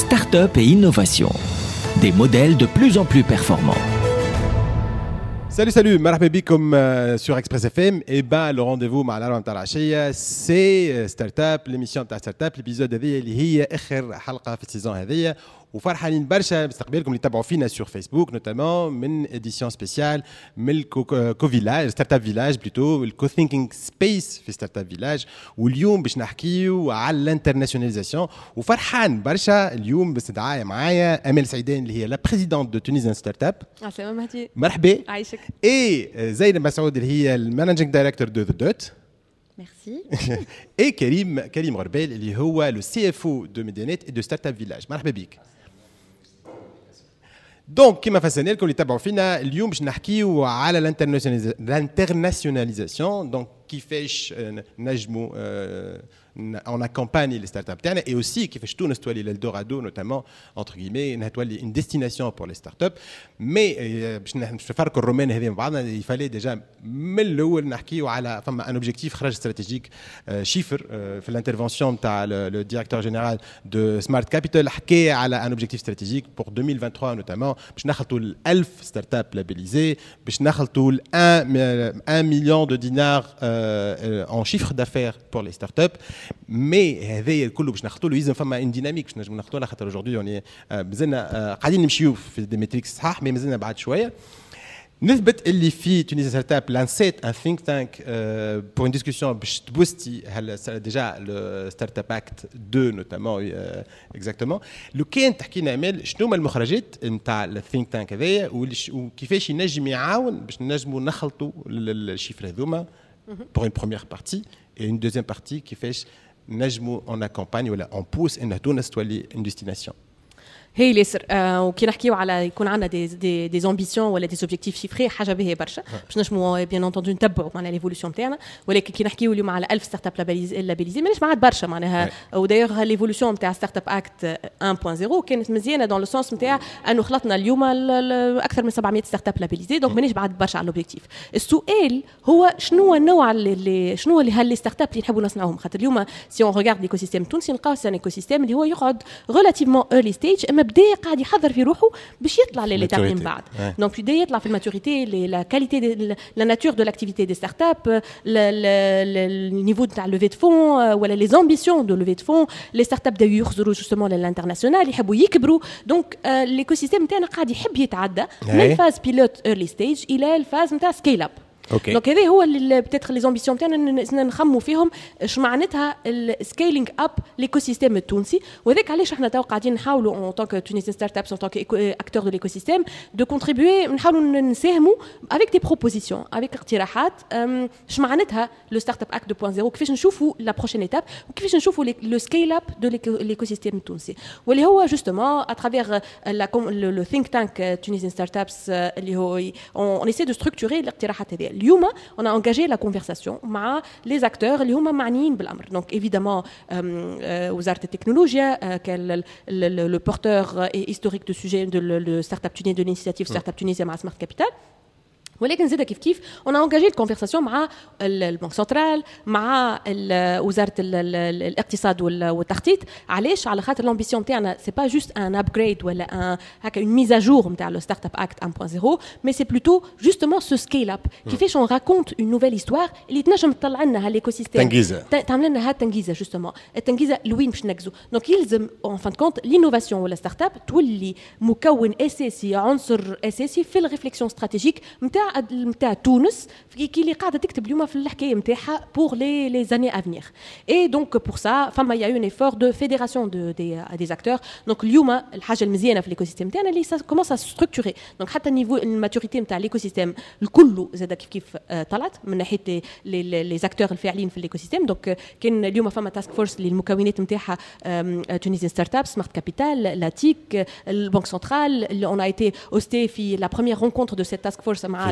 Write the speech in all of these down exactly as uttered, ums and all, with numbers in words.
start-up et innovation. Des modèles de plus en plus performants. Salut, salut, مرحبا بكم sur Express F M. Et ben le rendez-vous مع العالم تاع العشية c'est Startup, l'émission تاع Startup, l'épisode هذه اللي هي آخر حلقة في السيزون هذه. وفرحانين برشا باستقبالكم اللي تابعوا فينا sur Facebook notamment من édition spéciale من الكو فيلاج ستارت اب فيلاج بلوتو الكو ثينكينج سبيس في ستارت اب فيلاج. واليوم باش نحكيو على الانترناسيوناليزاسيون وفرحان برشا اليوم باستدعاء معايا امال سعيدان اللي هي لا بريزيدونت دو تونيزيان ستارت اب. السلام مهدي. مرحبا. عايشك. اي زينب مسعود اللي هي المانجينج دايركتور دو ذا دوت. Merci. et كريم كريم غربال اللي هو لو سي اف او دو ميديانيت et de ستارت اب فيلاج. مرحبا بك. دونك كما فسرنا لكم اللي تابعوا فينا اليوم باش نحكيو على الانترناسيوناليزاسيون. دونك كيفاش نجموا on accompagne les startups تاعنا et aussi كيفاش تونس تولي l'Eldorado notamment entre guillemets انها تولي une destination pour les startups. mais باش نفرقوا الرومان هذه مع بعضنا il fallait déjà من الاول نحكيو على فما un objectif خرج استراتيجيك شيفر في الانترفنسيون تاع le directeur général de Smart Capital حكى على un objectif stratégique pour deux mille vingt-trois notamment باش نخلطوا ال ألف ستارت اب labellisés باش نخلطوا ال un million de dinars en chiffre d'affaires pour les startups. مي هذا الكل باش نخطو له يلزم فما ان ديناميك باش نجم نخطو لها خاطر aujourd'hui يعني مازلنا قاعدين نمشيو في دي ميتريكس صحاح مي مازلنا بعد شويه. نثبت اللي في تونيزيا ستارت اب لانسيت ان ثينك تانك بور ان ديسكسيون باش تبوستي ديجا لو ستارت اب اكت اثنين نوتامون اكزاكتومون. لو كان تحكي لنا امال شنو هما المخرجات نتاع الثينك تانك هذايا وكيفاش ينجم يعاون باش نجموا نخلطوا الشيفر هذوما pour une première partie et une deuxième partie كيفاش نجموا on accompagne ولا on pousse ان تونس تولي une destination. هي ياسر آه وكي نحكيو على يكون عندنا دي دي دي امبيسيون ولا دي اوبجيكتيف شيفري حاجه باهيه برشا باش نجموا بيان انتوندو نتبعوا معناها ليفولوسيون تاعنا. ولكن كي نحكيو اليوم على ألف ستارت اب لابيليزي مانيش معاد برشا معناها. ودايوغ ليفولوسيون نتاع ستارت اب اكت واحد نقطة صفر كانت مزيانه دون لو سونس نتاع انه خلطنا اليوم اكثر من سبعمية ستارت اب لابيليزي. دونك مانيش بعد برشا على الاوبجيكتيف. السؤال هو شنو النوع اللي شنو اللي هاللي ستارت اب اللي نحبوا نصنعوهم خاطر اليوم سي اون ريغارد ليكو سيستيم التونسي نلقاو سي ان ايكو سيستيم اللي هو يقعد ريلاتيفمون ايرلي ستيج اما بدا قاعد يحضر في روحه باش يطلع لليتاب من بعد. دونك بدا يطلع في الماتوريتي لا كاليتي لا ناتور دو لاكتيفيتي دي ستارت اب النيفو تاع لوفي دو فون ولا لي زامبيسيون دو لوفي دو فون. لي ستارت اب دا يخزروا جوستومون للانترناسيونال يحبوا يكبروا. دونك ليكو سيستيم تاعنا قاعد يحب يتعدى من الفاز بيلوت ايرلي ستيج الى الفاز نتاع سكيل اب. Okay. دونك هذا هو اللي بتاتر لي زامبيسيون تاعنا نخموا فيهم اش معناتها السكيلينغ اب ليكو سيستيم التونسي. وذاك علاش احنا تو قاعدين نحاولوا اون طونك تونيزيان ستارت ابس اون طونك اكتور دو ليكو سيستيم دو كونتريبيوي نحاولوا نساهموا افيك دي بروبوزيسيون افيك اقتراحات اش معناتها لو ستارت اب اكت اثنين نقطة صفر كيفاش نشوفوا لا بروشين ايتاب وكيفاش نشوفوا لو سكيل اب دو ليكو سيستيم التونسي. واللي هو جوستومون اترافير لو ثينك تانك تونيزيان ستارت ابس اللي هو اون ايسي دو ستركتوري الاقتراحات هذه. اليوم on a engagé la conversation مع les acteurs اللي هما معنيين بالامر. donc évidemment وزاره التكنولوجيا كان le porteur historique de sujet de le startup tunisien de l'initiative startup tunisien مع Smart Capital. ولكن زيدا كيف كيف on a engagé la conversation مع البنك سنترال مع وزاره الاقتصاد والتخطيط. علاش؟ على خاطر الامبيسيون تاعنا سي با جوست ان ابجريد ولا ان هكا اون ميز ا جور نتاع لو ستارت اب اكت واحد نقطة صفر مي سي بلوتو جوستومون سو سكيل اب كيفاش اون راكونت اون نوفيل هيستوار اللي تنجم تطلع لنا هالايكو سيستيم تنجيزه تعمل لنا ها التنجيزه جوستومون التنجيزه لوين باش نركزوا. دونك يلزم اون فان كونت لينوفاسيون ولا ستارت اب تولي مكون اساسي عنصر اساسي في الريفليكسيون استراتيجيك نتاع نتاع تونس كي اللي قاعده تكتب اليوم في الحكايه نتاعها بور لي لي زاني افنيغ. اي دونك بور سا فما يا اون ايفور دو فيدراسيون دو دي دي اكتور. دونك اليوم الحاجه المزيانه في الايكو سيستيم تاعنا اللي كومونس ا ستركتوري. دونك حتى النيفو الماتوريتي نتاع الايكو سيستيم الكل زاد كيف كيف طلعت من ناحيه لي لي اكتور الفاعلين في الايكو سيستيم. دونك كاين اليوم فما تاسك فورس اللي المكونات نتاعها تونيزيان ستارت اب سمارت كابيتال لاتيك البنك سنترال اللي اون ا ايتي اوستي في لا بروميير رونكونتر دو سيت تاسك فورس مع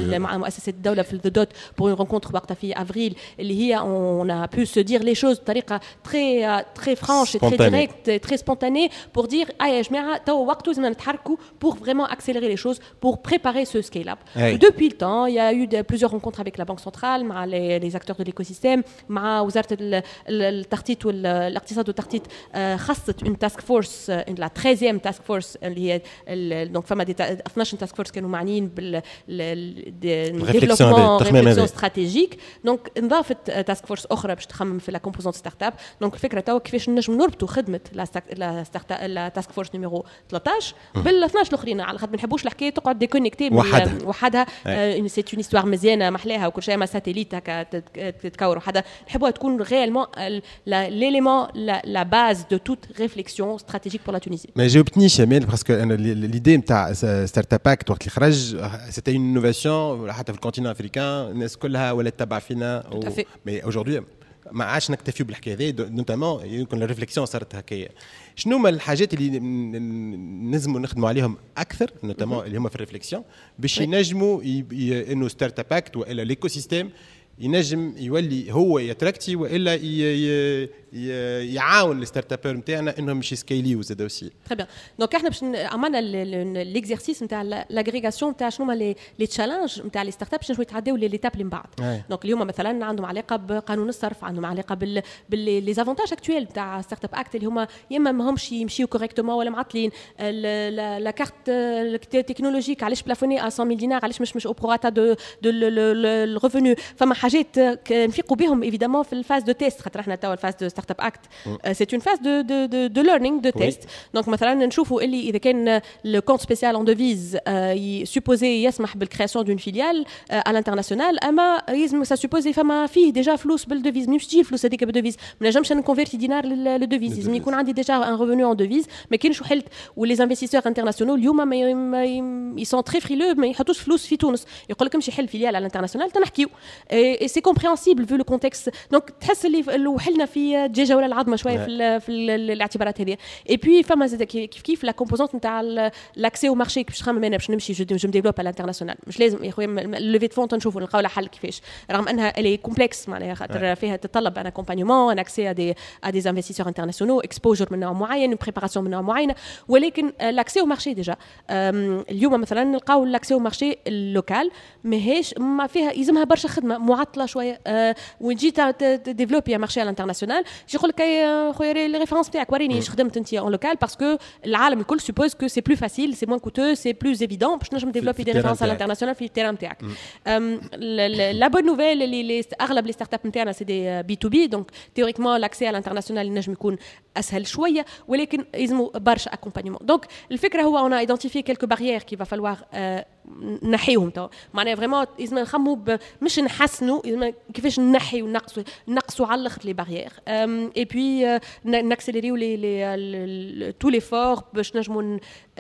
مع مؤسسه الدوله في ذا دوت pour une rencontre وقتها في افريل اللي هي on a pu se dire les choses بطريقه très très franche et très directe très spontanée pour dire ah يا جماعه تو وقته لازم نتحركوا pour vraiment accélérer les choses pour préparer ce scale up. Depuis le temps, il y a eu de, plusieurs rencontres avec la Banque centrale, les, les acteurs de l'écosystème, مع وزاره التخطيط والاقتصاد والتخطيط خصت une task force la treizième task force اللي هي donc فما اثناش task force كانوا معنيين بال développement réflexion stratégique. donc انضافت task force اخرى باش تخمم في la composante startup. donc الفكره تو كيفاش نجم نربطوا خدمه la startup la task force numéro ثلاثة عشر بال اثناش الاخرين على خاطر ما نحبوش الحكايه تقعد ديكونيكتي وحدها وحدها سي اون استوار مزيانه محلاها وكل شيء ما ساتيليت هكا تتكور وحدها نحبوها تكون ريالمون ليليمون لا باز دو توت ريفليكسيون ستراتيجيك بور لا تونيزي. ما جاوبتنيش يامال باسكو انا ليدي نتاع ستارت اب اكت وقت اللي خرج سيتي اون انوفاسيون حتى في الكونتينون افريكان الناس كلها ولات تبع فينا مي اجوردي ما عادش نكتفيو بالحكايه هذه نوتامون يمكن الريفليكسيون صارت هكايا. شنو هما الحاجات اللي نلزموا نخدموا عليهم اكثر نوتامون اللي هما في الريفليكسيون باش ينجموا انه ستارت اب اكت والا ليكو سيستيم ينجم يولي هو يتراكتي والا يعاون الستارت ابر نتاعنا انهم مش يسكيليو زاد اوسي. تري بيان. دونك احنا باش عملنا ليكزيرسيس نتاع لاغريغاسيون نتاع شنو هما لي تشالنج نتاع لي ستارت اب باش يتعداو لي ليتاب اللي من بعد. دونك اليوم مثلا عندهم علاقه بقانون الصرف عندهم علاقه بال باللي زافونتاج اكطويل نتاع ستارت اب اكت اللي هما يا اما ماهمش يمشيو كوريكتومون ولا معطلين لا كارت تكنولوجيك علاش بلافوني على مية دينار علاش مش مش او بروراتا دو دو الريفوني. فما حاجات نفيقوا بهم ايفيدامون في الفاز دو تيست خاطر احنا توا الفاز دو ستارت اب اكت سي اون فاز دو دو دو دو ليرنينغ دو تيست. دونك مثلا نشوفوا اللي اذا كان لو كونت سبيسيال ان ديفيز سوبوزي يسمح بالكرياسيون دون فيليال على الانترناسيونال اما يلزم سا سوبوزي فما فيه ديجا فلوس بالديفيز مش تجي الفلوس هذيك بالديفيز ما نجمش نكونفيرتي دينار للديفيز لازم يكون عندي ديجا ان ريفوني ان ديفيز. ما كاينش حلت ولي انفستيسور انترناسيونال اليوم اي سون تري فريلو ما يحطوش فلوس في تونس يقول لك امشي حل فيليال على الانترناسيونال تنحكيو اي سي كومبريهنسيبل فو لو كونتكست. دونك تحس اللي وحلنا في الدجاجه ولا العظمه شويه في في الاعتبارات هذه. اي بي فما زاد كيف كيف لا كومبوزونت نتاع لاكسي او مارشي باش نخمم انا باش نمشي جو ديفلوب على الانترناسيونال مش لازم يا خويا ليفي فون نشوفوا نلقاو لها حل كيفاش رغم انها الي كومبلكس معناها خاطر فيها تتطلب ان اكومبانيمون ان اكسي ا دي ا دي انفستيسور انترناسيونال اكسبوجر من نوع معين بريباراسيون من نوع معينه ولكن لاكسي او مارشي ديجا اليوم مثلا نلقاو لاكسي او مارشي اللوكال ماهيش ما فيها يلزمها برشا خدمه معطله شويه وتجي ديفلوبي مارشي على الانترناسيونال يقول لك خويا لي ريفيرونس تاعك وريني ايش خدمت انت اون لوكال باسكو العالم الكل سوبوز كو سي بلو فاسيل سي موان كوتو سي بلو ايفيدون باش نجم ديفلوبي دي ريفيرونس على الانترناسيونال في التيران تاعك. لا بون نوفيل اللي اغلب لي ستارت اب نتاعنا سي دي بي تو بي دونك تيوريكمون لاكسي على الانترناسيونال نجم يكون اسهل شويه ولكن يلزموا برشا اكومبانيمون. دونك الفكره هو اون ايدنتيفي كيلكو باريير كي فا فالوار نحيهم تو معناها فريمون لازم نخمو مش نحسنوا كيفاش نحي ونقصوا نقصوا على الاخر لي باريير اي بي ناكسيليريو لي لي تو لي فور باش نجموا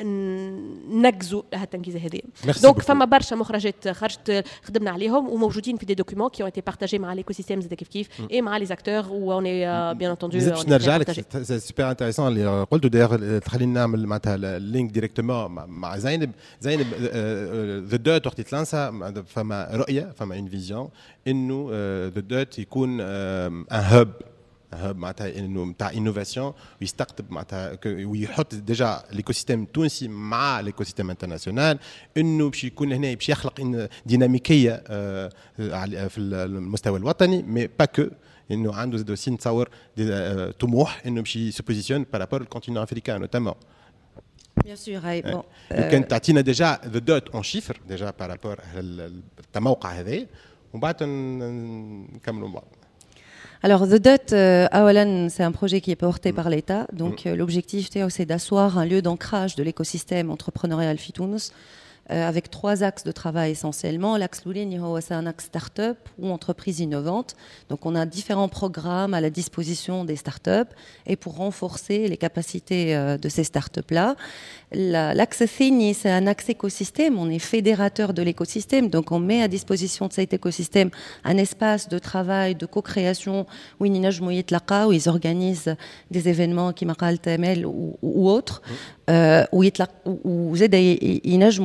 ننجزوا هالتنجيزه هذه. دونك فما برشا مخرجات خرجت خدمنا عليهم وموجودين في دي دوكيومون كي اون ايتي بارطاجي مع ليكو سيستيم زاد كيف كيف اي مع لي اكتور وون اي بيان انتوندو. باش نرجع لك سي سوبر انتريسون اللي قلته داير تخلينا نعمل معناتها اللينك ديريكتومون مع زينب. زينب ذا دوت وقت تلانسا فما رؤيه فما اون فيزيون انه ذا دوت يكون ان هب هب معناتها انه نتاع انوفاسيون ويستقطب معناتها ويحط ديجا ليكو سيستيم التونسي مع ليكو سيستيم انترناسيونال انه باش يكون هنا باش يخلق ديناميكيه في المستوى الوطني مي با كو انه عنده زاد اوسي نتصور طموح انه باش يسبوزيسيون بارابور الكونتينون افريكان نوتامون. Bien sûr, oui. Bon, كان تعطينا ديجا ذا دوت اون شيفر ديجا بارابور الموقع هذا ومن بعد نكملوا بعض. Alors, The Dot, euh, Awalan, c'est un projet qui est porté mmh. par l'État. Donc, mmh. euh, l'objectif, c'est d'asseoir un lieu d'ancrage de l'écosystème entrepreneurial Fitounos euh, avec trois axes de travail essentiellement. L'axe Loulin, c'est un axe start-up ou entreprise innovante. Donc, on a différents programmes à la disposition des start-up et pour renforcer les capacités euh, de ces start-up-là. La, l'axe Thini, c'est un axe écosystème. On est fédérateur de l'écosystème. Donc, on met à disposition de cet écosystème un espace de travail, de co-création où ils organisent des événements qui m'appellent T M L ou, ou autres, euh, où ils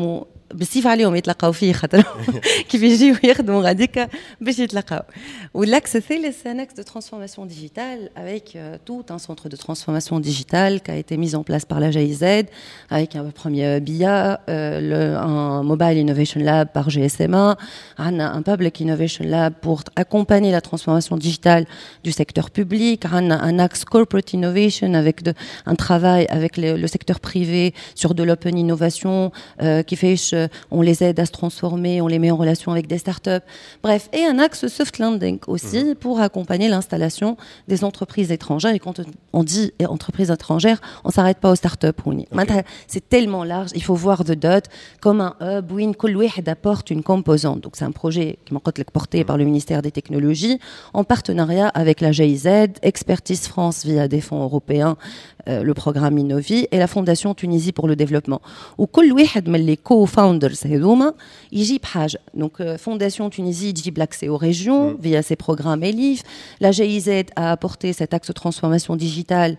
بالسيف عليهم يتلقاو فيه خاطر كيف يجيو يخدموا غاديك باش يتلقاو. والاكس الثالث c'est un axe de transformation digitale avec euh, tout un centre de transformation digitale qui a été mis en place par la G I Z avec un premier B I A, euh, le, un Mobile Innovation Lab par G S M A, un Public Innovation Lab pour accompagner la transformation digitale du secteur public, un axe Corporate Innovation avec de, un travail avec le, le secteur privé sur de l'open innovation euh, qui fait on les aide à se transformer, on les met en relation avec des startups. Bref, et un axe soft landing aussi mmh. pour accompagner l'installation des entreprises étrangères. Et quand on dit entreprises étrangères, on ne s'arrête pas aux startups. Okay. C'est tellement large, il faut voir The Dot comme un hub où كل واحد apporte une composante. Donc c'est un projet qui est porté mmh. par le ministère des Technologies en partenariat avec la G I Z, Expertise France via des fonds européens, euh, le programme Innovi et la Fondation Tunisie pour le développement. Où كل واحد من les co-founders هذوما يجيب حاجة. Donc euh, Fondation Tunisie يجيب l'accès aux régions mmh. via ses programmes E L I F. La G I Z a apporté cet axe de transformation digitale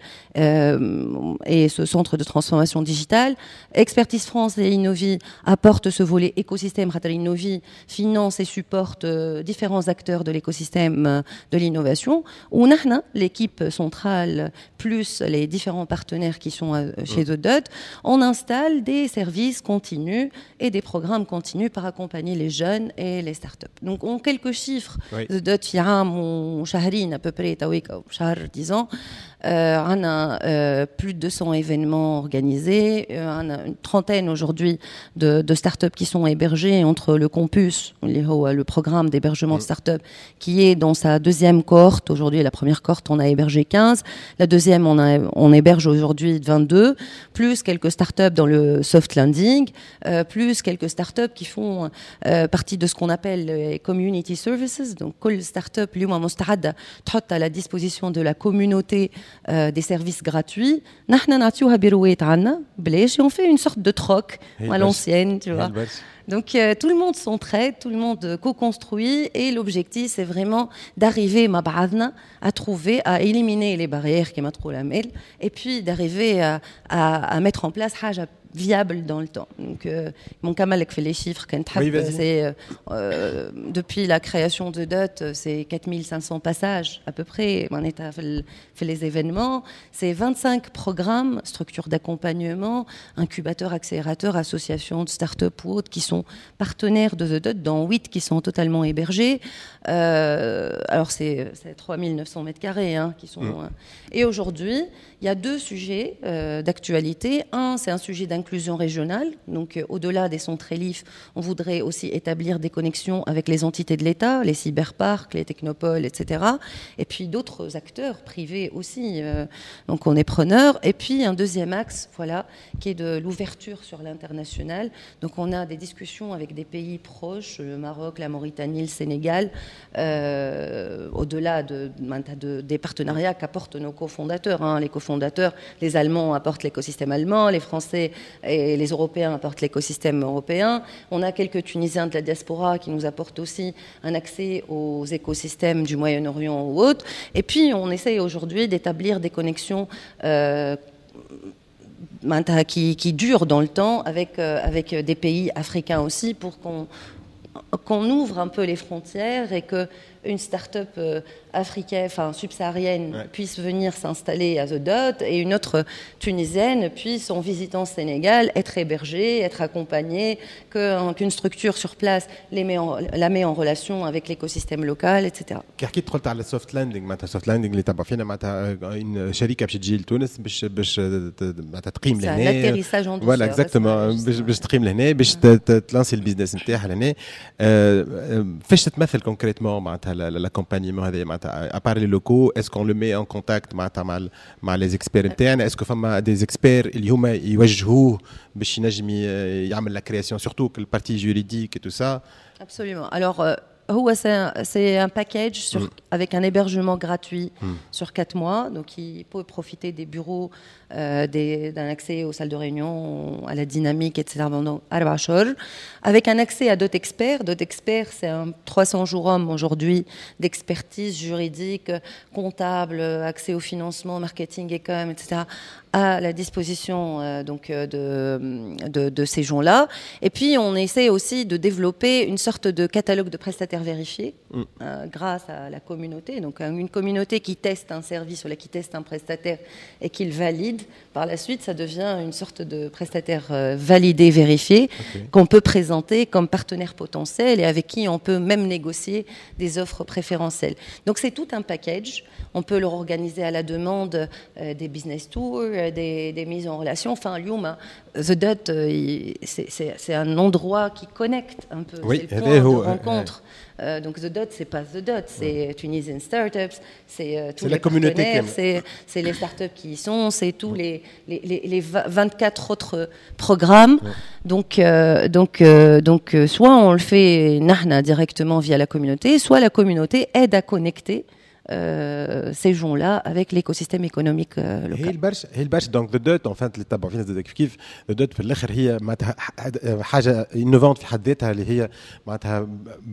euh, et ce centre de transformation digitale. Expertise France et Innovi apportent ce volet écosystème. Innovi finance et supporte euh, différents acteurs de l'écosystème euh, de l'innovation. Où nous, l'équipe centrale plus les différents partenaires qui sont euh, chez The Dot, on installe des services continus et des programmes continus pour accompagner les jeunes et les startups. Donc, en quelques chiffres, oui. The Dot في عام وشهرين à peu près, شهر dix ans, euh, on a euh, plus de deux cents événements organisés, euh, on a une trentaine aujourd'hui de, de startups qui sont hébergées entre le campus, le programme d'hébergement de startups, qui est dans sa deuxième cohorte. Aujourd'hui, la première cohorte, on a hébergé quinze. La deuxième, on, a, on héberge aujourd'hui vingt-deux, plus quelques startups dans le soft landing, euh, plus quelques startups qui font euh, partie de ce qu'on appelle les community services. Donc, كل startup اليوم مستعدة تحط à la disposition de la communauté euh, des services gratuits. نحن نعطيوها بروات عنا بلاش et on fait une sorte de troc à l'ancienne, tu vois. Donc euh, tout le monde s'entraide, tout le monde co-construit et l'objectif c'est vraiment d'arriver مع بعضنا à trouver, à éliminer les barrières qui m'ont la mêle et puis d'arriver à, à, à mettre en place حاجة viable dans le temps. Donc, euh, mon Kamalek fait les chiffres. Oui, c'est, euh, euh, depuis la création de Dot, c'est quatre mille cinq cents passages à peu près. On a fait les événements. C'est vingt-cinq programmes, structures d'accompagnement, incubateurs, accélérateurs, associations de start-up ou autres qui sont partenaires de The Dot, dans huit qui sont totalement hébergés. Euh, alors, c'est, c'est trois mille neuf cents mètres carrés hein, qui sont. Mmh. Euh, et aujourd'hui, il y a deux sujets euh, d'actualité. Un, c'est un sujet d'inclusion régionale. Donc, euh, au-delà des centres E L I F, on voudrait aussi établir des connexions avec les entités de l'État, les cyberparcs, les technopoles, et cetera. Et puis d'autres acteurs privés aussi. Euh, donc, on est preneur. Et puis, un deuxième axe, voilà, qui est de l'ouverture sur l'international. Donc, on a des discussions avec des pays proches, le Maroc, la Mauritanie, le Sénégal, euh, au-delà de, de, des partenariats qu'apportent nos cofondateurs. Hein, les cofondateurs fondateurs, les Allemands apportent l'écosystème allemand, les Français et les Européens apportent l'écosystème européen. On a quelques Tunisiens de la diaspora qui nous apportent aussi un accès aux écosystèmes du Moyen-Orient ou autres. Et puis, on essaye aujourd'hui d'établir des connexions euh, qui, qui durent dans le temps avec, euh, avec des pays africains aussi pour qu'on, qu'on ouvre un peu les frontières et que une start-up euh, africaine, enfin subsaharienne, ouais. puisse venir s'installer à The Dot et une autre tunisienne puisse, en visitant Sénégal, être hébergée, être accompagnée, que, qu'une structure sur place les met en, la met en relation avec l'écosystème local, et cetera. كي دخلت على السوفت لاندنج معناتها السوفت لاندنج اللي تبع فينا معناتها une شركه باش تجي لتونس باش باش معناتها تقيم لهنا فوالا اكزاكتومون باش باش تقيم لهنا باش تلانسي البيزنس نتاعها لهنا فاش تتمثل كونكريتمون معناتها l'accompagnement هذا معناتها à part les locaux est-ce qu'on le met en contact معناتها مع مع les experts نتاعنا est-ce que فما des experts اللي هما يوجهوه باش ينجم يعمل la création surtout que le partie juridique et tout ça. Absolument. Alors euh... هو c'est c'est un package sur, mm. avec un hébergement gratuit mm. sur quatre mois. Donc, il peut profiter des bureaux, euh, des, d'un accès aux salles de réunion, à la dynamique, et cetera pendant أربع شهور. Avec un accès à d'autres experts. D'autres experts, c'est un trois cents jours hommes aujourd'hui d'expertise juridique, comptable, accès au financement, marketing, e-com, et cetera à la disposition euh, donc, de, de, de ces gens-là. Et puis, on essaie aussi de développer une sorte de catalogue de prestataires vérifiés mm. euh, grâce à la communauté. Donc, une communauté qui teste un service ou là, qui teste un prestataire et qui le valide. Par la suite, ça devient une sorte de prestataire euh, validé, vérifié, okay. qu'on peut présenter comme partenaire potentiel et avec qui on peut même négocier des offres préférentielles. Donc, c'est tout un package. On peut leur organiser à la demande euh, des business tours, des, des mises en relation. Enfin, Lyoum, The Dot, euh, c'est, c'est, c'est un endroit qui connecte un peu. Oui, c'est le point de où, rencontre. Euh, euh, donc, The Dot, c'est pas The Dot, c'est ouais. Tunisian Startups, c'est euh, tous c'est les la partenaires, c'est, c'est les startups qui y sont, c'est tous ouais. les, les, les vingt-quatre autres programmes. Ouais. Donc, euh, donc, euh, donc euh, soit on le fait nahna directement via la communauté, soit la communauté aide à connecter Euh, ces gens-là avec l'écosystème économique euh, local. هي البرشا هي البرشا دونك ذا دوت ان فانت اللي تتبعوا فينا زاد كيف كيف ذا دوت في الاخر هي معناتها حاجه انوفونت في حد ذاتها اللي هي معناتها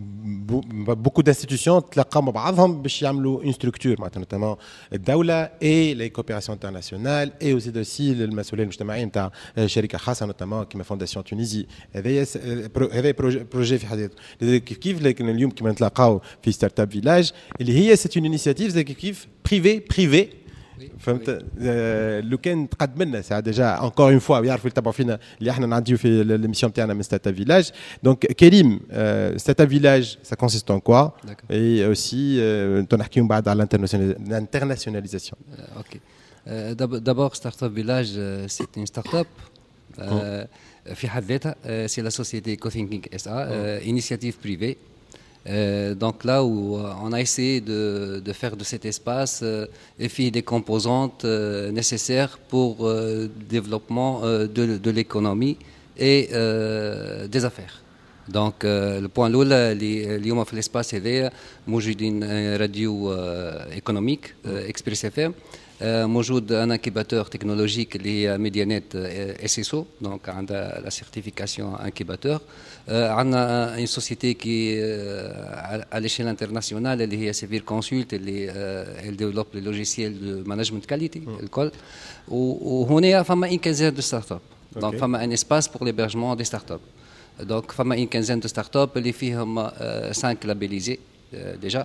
بوكو دانستيتيوشن تلاقاو مع بعضهم باش يعملوا اون ستركتور معناتها نوتامون الدوله اي لي كوبيراسيون انترناسيونال اي اوسي دوسي المسؤوليه المجتمعيه نتاع شركه خاصه نوتامون كيما فونداسيون تونيزي هذا هذا بروجي في حد ذاته كيف كيف لكن اليوم كيما نتلاقاو في ستارت اب فيلاج اللي هي سيت اون زي كيف بريفي بريفي فهمت لو كان تقدم لنا ساعه ديجا انكور اون فوا يعرفوا يتبعوا فينا اللي احنا نعديو في ليميسيون تاعنا من ستارت اب فيلاج دونك كريم ستارت اب فيلاج سا كونسيست ان كوا اي اوسي نحكيو بعد على الانترناسيوناليزاسيون اوكي دابور ستارت اب فيلاج سي اون ستارت اب في حد ذاتها سي لا سوسيتي كوثينكينغ اس ا انيشيتيف بريفي Euh, donc là où euh, on a essayé de, de faire de cet espace euh, des composantes euh, nécessaires pour le euh, développement euh, de, de l'économie et euh, des affaires. Donc euh, le point l'oula اليوم في l'espace هذايا موجودين راديو économique Express اف ام موجود ان انكيباتور تكنولوجيك اللي هي ميديانيت اس اس او دونك عندها لا سيرتيفيكاسيون انكيباتور عندنا اون سوسيتي كي على ليشيل انترناسيونال اللي هي سيفير كونسولت اللي ال ديفلوب لي لوجيسيال دو مانجمنت كاليتي الكل وهنا فما ان كازين دو ستارت اب دونك فما ان اسباس بور ليبرجمون دي ستارت اب دونك فما ان كازين دو ستارت اب اللي فيهم خمسة لابيليزي ديجا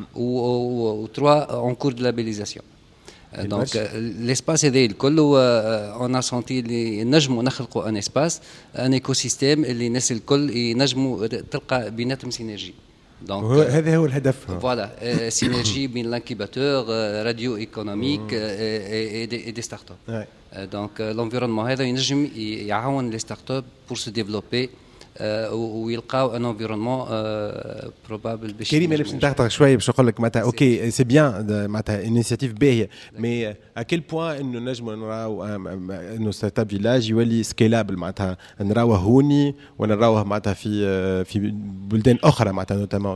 و trois en cours de labellisation. Donc l'espace هذا الكل on a senti اللي نجموا نخلقوا ان اسباس ان ايكوسيستيم اللي الناس الكل ينجموا تلقى بيناتهم سينرجي. دونك هذا هو الهدف. فوالا سينرجي بين الانكيباتور راديو ايكونوميك اي دي ستارت اب. دونك لونفيرونمون هذا ينجم يعاون لي ستارت اب بور سو ديفلوبي ويلقاو ان انفيرونمون بروبابل باش كريم باش نتقطع شويه باش نقول لك معناتها اوكي سي بيان معناتها انيشيتيف باهيه مي ا كيل بوين انه نجموا نراو انه ستارت اب فيلاج يولي سكيلابل معناتها نراوه هوني ولا نراوه معناتها في في بلدان اخرى معناتها نوتامون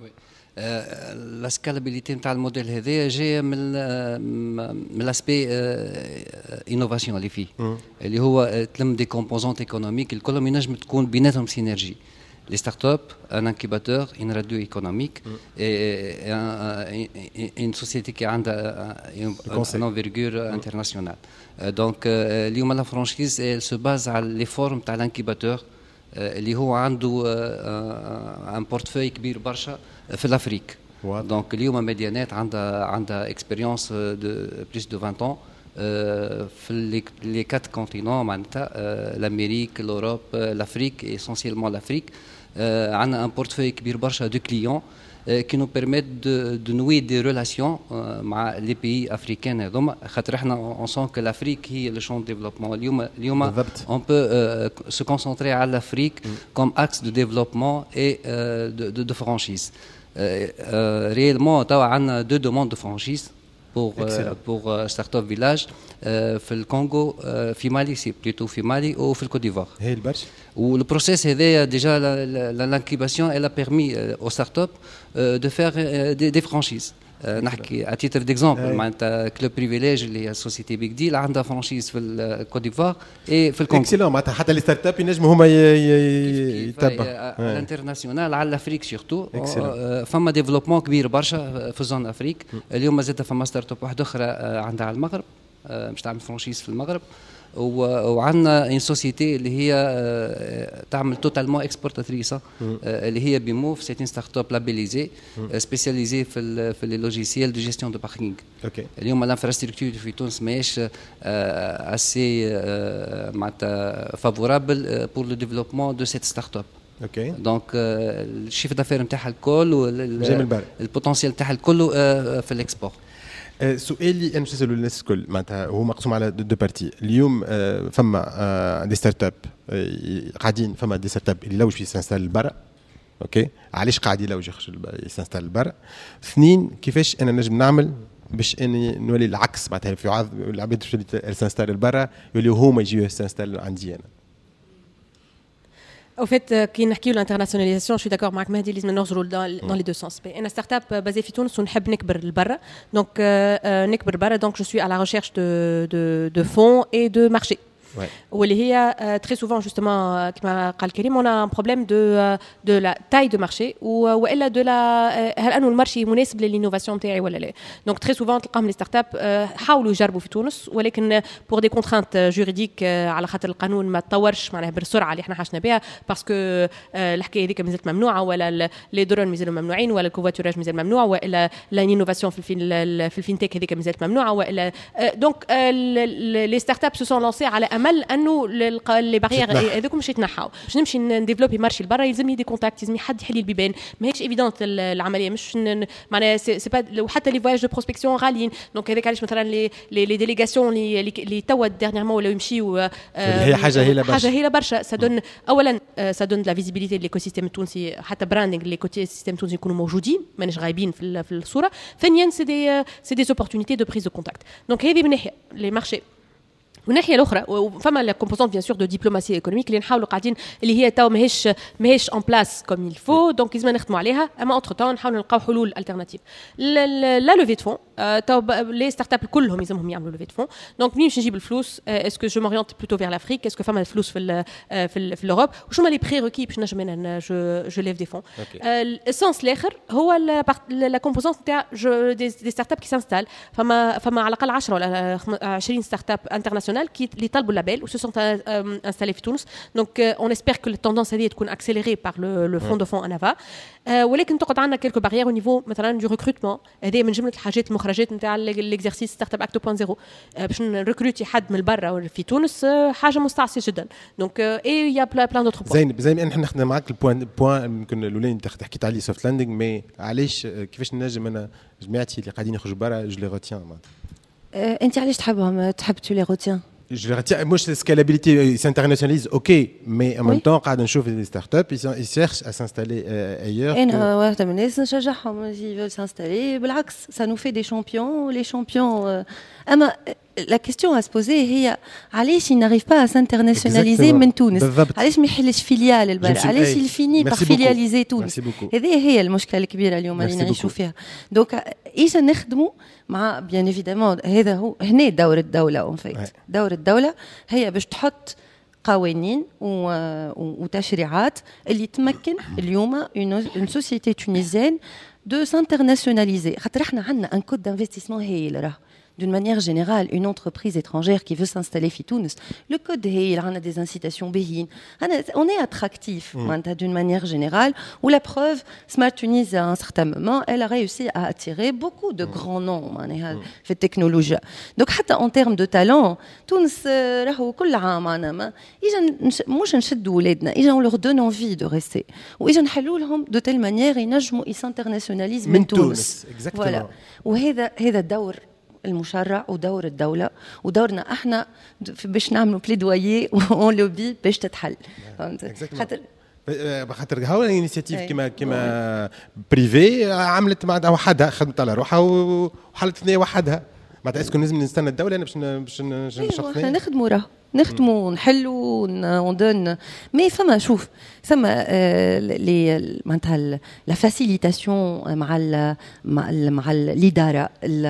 لا سكالابيليتي نتاع الموديل هذايا جايه من من لاسبي انوفاسيون اللي فيه اللي هو تلم دي كومبوزونت ايكونوميك الكلهم ينجم تكون بيناتهم سينرجي لي ستارت اب ان انكيباتور ان راديو ايكونوميك ان سوسيتي كي عندها ان انفيرغور انترناسيونال دونك اليوم لا فرانشيز سو باز على لي فورم تاع الانكيباتور اللي هو عنده ان بورتفوي كبير برشا في الافريك. دونك اليوم ميديانات عندها عندها اكسبيريونس دو بليس دو عشرين ans في لي كات كونتينون معناتها الامريك الاوروب الافريك اسونسيلمون الافريك عندنا ان بورتفوي كبير برشا دو كليون qui nous permettent de, de nouer des relations مع les pays africains هذوما خاطر احنا on sent que l'Afrique هي le champ de développement اليوم اليوم on peut euh, se concentrer على l'Afrique mm. comme axe de développement et euh, de, de, de franchise. Euh, euh, réellement توا عندنا deux demandes de franchise pour euh, pour euh, Startup Village euh, في الكونغو euh, في مالي سي بلوتو في مالي ou في الكوت ديفوار. هي البرشا. والبروسيس هذايا déjà l'incubation elle a permis euh, aux startups euh, de faire euh, des, des franchises. نحكي à titre d'exemple معناتها كلوب بريفيليج اللي هي سوسيتي بيج ديل عندها فرانشيز في الكوت ديفوار اي في الكونغو. اكسلون معناتها حتى لي ستارت اب ينجموا هما يتبعوا الانترناسيونال على الافريك سورتو فما ديفلوبمون كبير برشا في زون افريك. اليوم زاد فما ستارت اب واحده اخرى عندها على المغرب باش تعمل فرانشيز في المغرب وعندنا ان سوسيتي اللي هي تعمل توتالمون اكسبورتاتريس اللي هي بيموف سيت ان ستارت اب لابيليزي سبيسياليزي في في لي لوجيسيال دو جيستيون دو باركينغ. اليوم الانفراستركتور في تونس ماهيش اسي معناتها فافورابل بور لو ديفلوبمون دو سيت ستارت اب. اوكي دونك الشيف دافير نتاعها الكل والبوتنسيال نتاعها الكل في الاكسبور. سؤالي انا نسالو الناس الكل معناتها هو مقسوم على دو بارتي. اليوم فما دي ستارت اب قاعدين فما دي ستارت اب اللي لو باش يستنستال برا. اوكي علاش قاعد يلوج يخرج يستنستال برا؟ اثنين كيفاش انا نجم نعمل باش اني نولي العكس معناتها في عاد العباد باش يستنستال برا يوليو هما يجيو يستنستال عندي انا. Au fait, كي نحكيو l'internationalisation, je suis d'accord معك مهدي لازم نرجعوا dans, dans les deux sens. أنا ستارت اب بازي في تونس ونحب نكبر لبرا. Donc نكبر برا donc je suis à la recherche de de de fonds et de marchés. Ouais. واللي هي très souvent justement كما قال كريم on a un problème de de la taille de marché والا de la هل انه المارشي مناسب للانوفاسيون تاعي ولا لا. دونك très souvent تلقاهم لي ستارت اب حاولوا يجربوا في تونس ولكن pour des contraintes juridiques على خاطر القانون ما تطورش معناها بالسرعه اللي احنا حاشنا بها باسكو الحكايه هذيك مازالت ممنوعه ولا لي درون مازالوا ممنوعين ولا الكوفاتوراج مازال ممنوع ولا لانوفاسيون في الفين في الفينتك هذيك مازالت ممنوعه ولا دونك لي ستارت اب se sont lancés على امل انه لي بارير هذوك مش يتنحاو. باش نمشي نديفلوبي مارشي لبرا يلزمني دي كونتاكت يلزمني حد يحل لي البيبان ماهيش ايفيدونت العمليه مش معناها سي با وحتى لي فواياج دو بروسبكسيون غاليين. دونك هذاك علاش مثلا لي لي ديليغاسيون اللي اللي توا ديرنييرمون ولاو يمشيو هي حاجه هيله برشا حاجه هيله برشا سادون اولا سادون لا فيزيبيليتي ليكو سيستيم التونسي حتى براندينغ ليكو سيستيم التونسي يكونوا موجودين مانيش غايبين في في الصوره. ثانيا سي دي سي دي اوبورتونيتي دو بريز دو كونتاكت. دونك هذه من ناحيه لي مارشي. والناحيه الاخرى فما لا كومبوزونت بيان سور دو دبلوماسي ايكونوميك اللي نحاولوا قاعدين اللي هي تو ماهيش ماهيش اون بلاس كوم يل فو دونك لازم نخدموا عليها. اما اونتر تاون نحاولوا نلقاو حلول التيرناتيف. لا لوفي دو فون تو لي ستارت اب كلهم لازمهم يعملوا لوفي دو فون. دونك منين باش نجيب الفلوس اسكو جو مورينت بلوتو فير لافريك اسكو فما الفلوس في في في اوروب وشو هما لي بري ريكي باش نجم انا جو جو ليف دي فون. السنس الاخر هو لا كومبوزونت تاع دي ستارت اب كي سانستال فما فما على الاقل عشرة ولا عشرين ستارت اب انترناسيونال كي اللي طلبوا label ou se sont euh, installés في تونس. Donc euh, on espère que la tendance هذه تكون accélérée par le, le fonds de fonds ANAVA. euh, ولكن تقعد عندنا quelques barrières au niveau مثلا du recrutement. هذه من جملة الحاجات المخرجات نتاع l'exercice startup act two point zero. باش نركروتي حد من برا في تونس حاجة مستعصية جدا. Donc et il y a plein d'autres points. زين زين احنا نخدم معاك البوان بوان يمكن الاولاني انت حكيت عليه سوفت لاندنج مي علاش كيفاش نجم انا جماعتي اللي قاعدين يخرجوا برا جو لي روتيان معناتها. انت علاش تحبهم تحب تو لي روتيان؟ Je vais retirer, moi, la scalabilité s'internationalise, ok, mais en oui. même temps, quand on chauffe des startups, ils, ils cherchent à s'installer euh, ailleurs. Et ouais, t'as mené, ils veulent s'installer. بالعكس, ça nous fait des champions. Les champions. Euh, ama, la question à se poser هي علاش ils n'arrivent pas à s'internationaliser من تونس؟ علاش ما يحلش فيليال البارح؟ علاش il finit par filialiser تونس؟ هذه هي المشكلة الكبيرة اليوم اللي نعيشوا فيها. دونك إيش نخدموا مع بيان ايفيدامون هذا هو هنا دور الدولة اون فيت. دور الدولة هي باش تحط قوانين وتشريعات اللي تمكن اليوم اون سوسيتي تونيزيان دو سانترناسيوناليزي. خاطر احنا عندنا ان كود دانفستيسمون هايل راه d'une manière générale, une entreprise étrangère qui veut s'installer في تونس, le code هايل, on a des incitations باهيين, on est attractif mmh. d'une manière générale. Ou la preuve, Smart Tunis à un certain moment, elle a réussi à attirer beaucoup de grands noms mmh. في التكنولوجيا. Donc حتى en termes de talent, تونس راهو كل عام معنا ما إجا مش نشدوا ولادنا, إجا on leur donne envie de rester. وإجا نحلوا لهم de telle manière ينجموا يسانترناسيوناليز من تونس. Voilà. وهذا هذا الدور المشرع ودور الدولة ودورنا احنا باش نعملوا بليدويي اون لوبي باش تتحل. فهمت؟ خاطر بخاطر هاو انيشيتيف كيما كيما بريفي عملت معناتها وحدها خدمت على روحها وحلت ثنيه وحدها معناتها اسكو لازم نستنى الدوله باش باش نشرف احنا نخدموا راه نخدموا ونحلوا وندون مي فما شوف ثم لي معناتها لا فاسيليتاسيون مع ال مع ال مع الاداره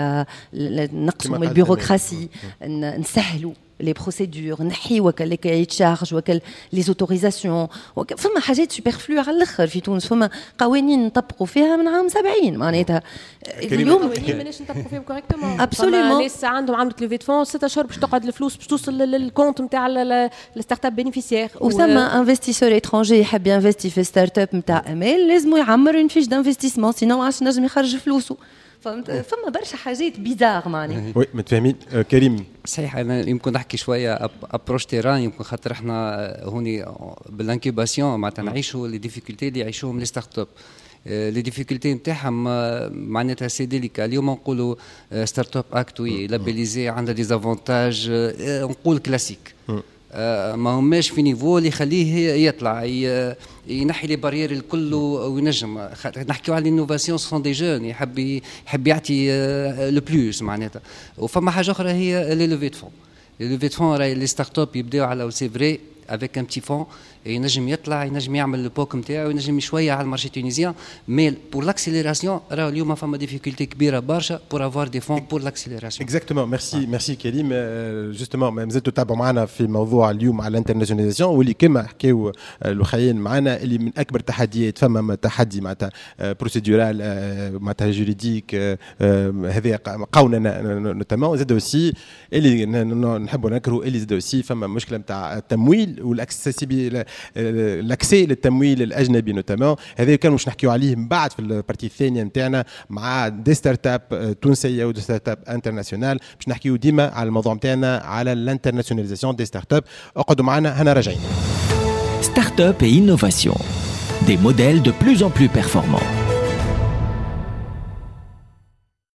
نقصوا من البيروقراسي نسهلوا لي بروسيدور نحي وكل لي كاي تشارج وكل لي زوتوريزاسيون فما حاجات سوبرفلو على الاخر في تونس فما قوانين نطبقوا فيها من عام سبعين معناتها اليوم قوانين ماناش نطبقوا فيهم كوريكتومون ابسوليومون لسه عندهم عملت ليفي فون ستة اشهر باش تقعد الفلوس باش توصل للكونت نتاع الستارت اب بينيفيسيير وثم انفستيسور اترونجي يحب ينفستي في ستارت اب نتاع امال لازم يعمر اون فيش دانفستيسمون سينو ما عادش نجم يخرج فلوسه فهمت فما برشا حاجات بيزار معناها وي متفاهمين كريم صحيح انا يمكن نحكي شويه ابروش تيران يمكن خاطر احنا هوني بالانكيباسيون معناتها نعيشوا لي ديفيكولتي اللي يعيشوهم لي ستارت اب لي ديفيكولتي نتاعهم معناتها سي ديليكا اليوم نقولوا ستارت اب اكت وي لابيليزي عندها دي زافونتاج نقول كلاسيك ما هماش في نيفو اللي يخليه يطلع ينحي لي بارير الكل وينجم نحكيو على الانوفاسيون سون دي جون يحب يحب يعطي لو بلوس معناتها وفما حاجه اخرى هي لي لوفي دو فون لي لوفي دو فون راهي لي ستارت اب يبداو على سي فري افيك ان بتي فون ينجم يطلع ينجم يعمل البوك نتاعو ينجم شويه على المارشي تونيزيان مي بور لاكسيليراسيون راه اليوم فما ديفيكولتي كبيره برشا بور افوار دي فون بور لاكسيليراسيون اكزاكتومون ميرسي ميرسي كريم جوستومون مازلتوا تتابعوا معنا في موضوع اليوم على الانترناسيوناليزاسيون واللي كما حكاو الاخوين معنا اللي من اكبر التحديات فما تحدي معناتها بروسيدورال معناتها جوريديك هذا قانونا نوتامون زاد اوسي اللي نحبوا نذكروا اللي زاد اوسي فما مشكله نتاع التمويل والاكسيسيبيليتي لاكسي للتمويل الاجنبي نوتامون هذا كان مش نحكيو عليه من بعد في البارتي الثانيه نتاعنا مع دي ستارت اب تونسيه ودي ستارت اب انترناسيونال باش نحكيو ديما على الموضوع نتاعنا على الانترناسيوناليزاسيون دي ستارت اب اقعدوا معنا هنا راجعين Start-up et innovation, des modèles de plus en plus performants.